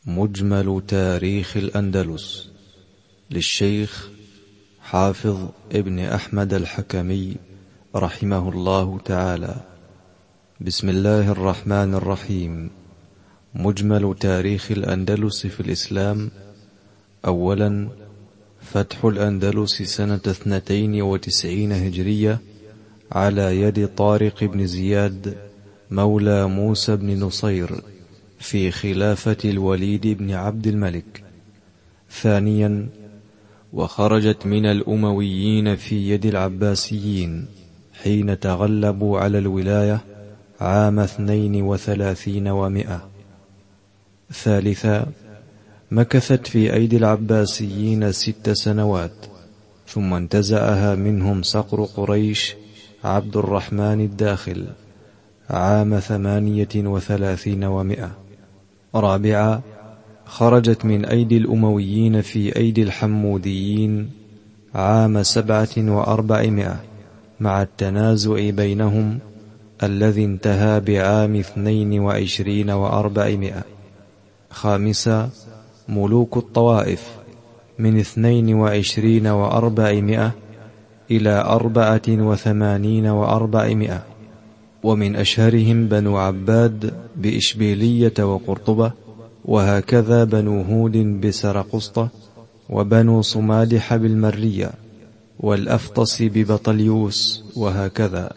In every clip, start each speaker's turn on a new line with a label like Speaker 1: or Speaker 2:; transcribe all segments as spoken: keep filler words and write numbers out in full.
Speaker 1: مجمل تاريخ الأندلس للشيخ حافظ ابن أحمد الحكمي رحمه الله تعالى. بسم الله الرحمن الرحيم. مجمل تاريخ الأندلس في الإسلام. أولا، فتح الأندلس سنة اثنتين وتسعين هجرية على يد طارق بن زياد مولى موسى بن نصير في خلافة الوليد بن عبد الملك. ثانيا، وخرجت من الأمويين في يد العباسيين حين تغلبوا على الولاية عام اثنين وثلاثين ومئة. ثالثا، مكثت في أيدي العباسيين ست سنوات، ثم انتزعها منهم صقر قريش عبد الرحمن الداخل عام ثمانية وثلاثين ومئة. رابعا، خرجت من أيدي الأمويين في أيدي الحموديين عام سبعة وأربعمائة مع التنازع بينهم الذي انتهى بعام اثنين وعشرين وأربعمائة. خامسا، ملوك الطوائف من اثنين وعشرين وأربعمائة إلى أربعة وثمانين وأربعمائة، ومن أشهرهم بنو عباد بإشبيلية وقرطبة، وهكذا بنو هود بسرقسطة، وبنو صمادح بالمرية، والأفطس ببطليوس، وهكذا.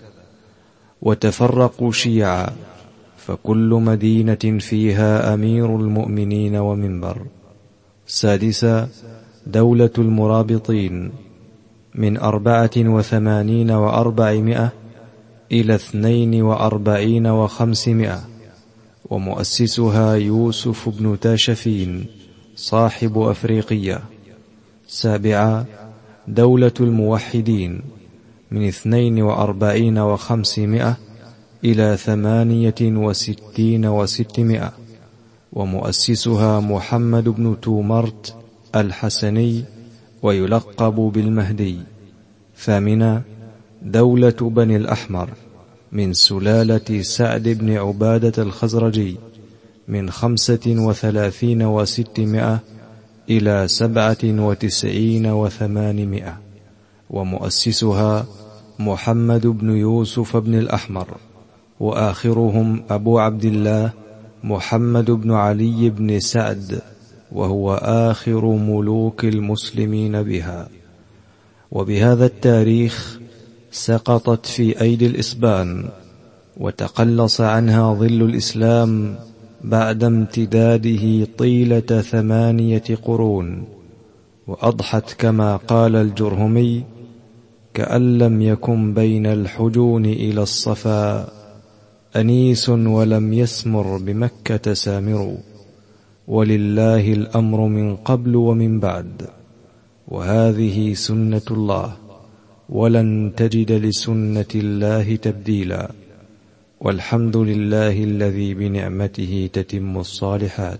Speaker 1: وتفرقوا شيعا، فكل مدينة فيها أمير المؤمنين ومنبر. سادسا، دولة المرابطين من أربعة وثمانين وأربعمائة إلى اثنين وأربعين وخمسمائة، ومؤسسها يوسف بن تاشفين صاحب أفريقية. سابعا، دولة الموحدين من اثنين وأربعين وخمسمائة إلى ثمانية وستين وستمائة، ومؤسسها محمد بن تومرت الحسني ويلقب بالمهدي. ثامنا، دولة بني الأحمر من سلالة سعد بن عبادة الخزرجي من خمسة وثلاثين وستمائة إلى سبعة وتسعين وثمانمائة، ومؤسسها محمد بن يوسف بن الأحمر، وآخرهم أبو عبد الله محمد بن علي بن سعد، وهو آخر ملوك المسلمين بها. وبهذا التاريخ سقطت في أيدي الإسبان، وتقلص عنها ظل الإسلام بعد امتداده طيلة ثمانية قرون، وأضحت كما قال الجرهمي: كأن لم يكن بين الحجون إلى الصفا أنيس ولم يسمر بمكة سامر، ولله الأمر من قبل ومن بعد، وهذه سنة الله، ولن تجد لسنة الله تبديلا، والحمد لله الذي بنعمته تتم الصالحات.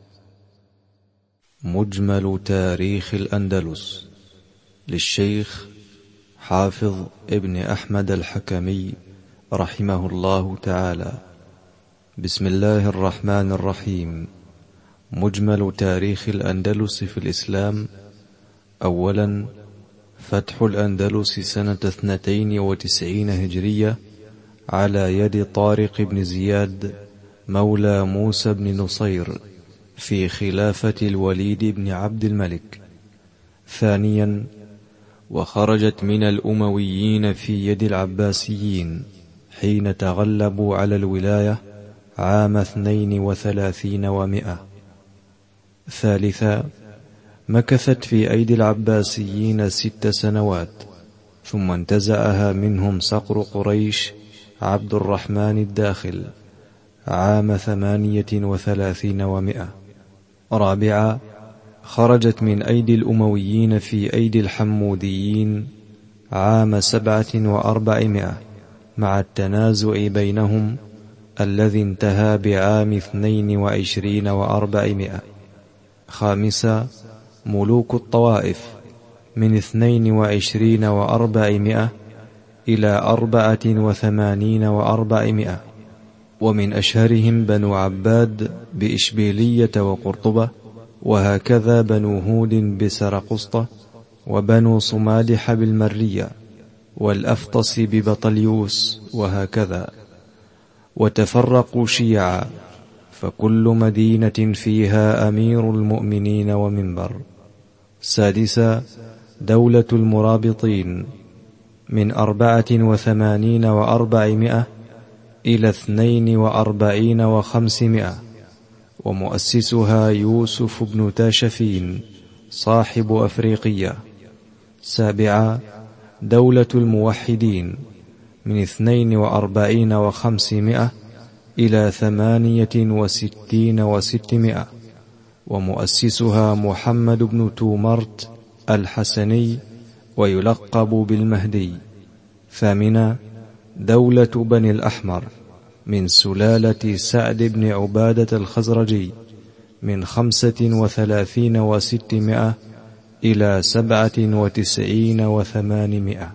Speaker 1: مجمل تاريخ الأندلس للشيخ حافظ ابن أحمد الحكمي رحمه الله تعالى. بسم الله الرحمن الرحيم. مجمل تاريخ الأندلس في الإسلام. أولا، فتح الأندلس سنة اثنتين وتسعين هجرية على يد طارق بن زياد مولى موسى بن نصير في خلافة الوليد بن عبد الملك. ثانيا، وخرجت من الأمويين في يد العباسيين حين تغلبوا على الولاية عام اثنين وثلاثين ومئة. ثالثا، مكثت في أيدي العباسيين ست سنوات، ثم انتزعها منهم صقر قريش عبد الرحمن الداخل عام ثمانية وثلاثين ومئة. رابعا، خرجت من أيدي الأمويين في أيدي الحموديين عام سبعة وأربعمائة مع التنازع بينهم الذي انتهى بعام اثنين وعشرين وأربعمائة. خامسا، ملوك الطوائف من اثنين وعشرين وأربعمائة إلى أربعة وثمانين وأربعمائة، ومن أشهرهم بنو عباد بإشبيلية وقرطبة، وهكذا بنو هود بسرقسطة، وبنو صمادح بالمرية، والأفطس ببطليوس، وهكذا. وتفرقوا شيعا، فكل مدينة فيها أمير المؤمنين ومنبر. سادسا دولة المرابطين، من أربعة وثمانين وأربعمائة إلى اثنين وأربعين وخمسمائة، ومؤسسها يوسف بن تاشفين صاحب أفريقية. سابعا دولة الموحدين، من اثنين وأربعين وخمسمائة إلى ثمانية وستين وستمائة، ومؤسسها محمد بن تومرت الحسني، ويلقب بالمهدي. ثامنا دولة بني الأحمر، من سلالة سعد بن عبادة الخزرجي، من خمسة وثلاثين وستمائة إلى سبعة وتسعين وثمانمائة،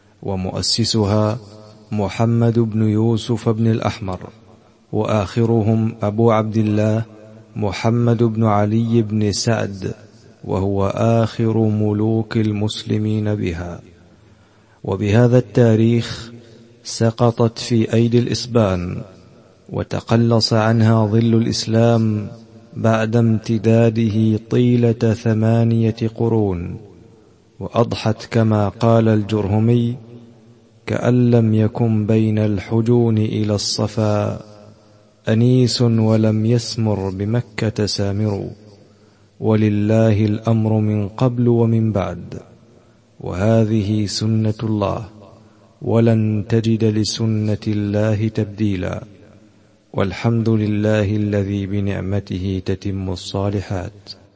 Speaker 1: ومؤسسها محمد بن يوسف بن الأحمر. وآخرهم أبو عبد الله محمد بن علي بن سعد، وهو آخر ملوك المسلمين بها. وبهذا التاريخ سقطت في أيدي الإسبان، وتقلص عنها ظل الإسلام بعد امتداده طيلة ثمانية قرون، وأضحت كما قال الجرهمي: كأن لم يكن بين الحجون إلى الصفا أنيس ولم يسمر بمكة سامر، ولله الأمر من قبل ومن بعد، وهذه سنة الله، ولن تجد لسنة الله تبديلا، والحمد لله الذي بنعمته تتم الصالحات.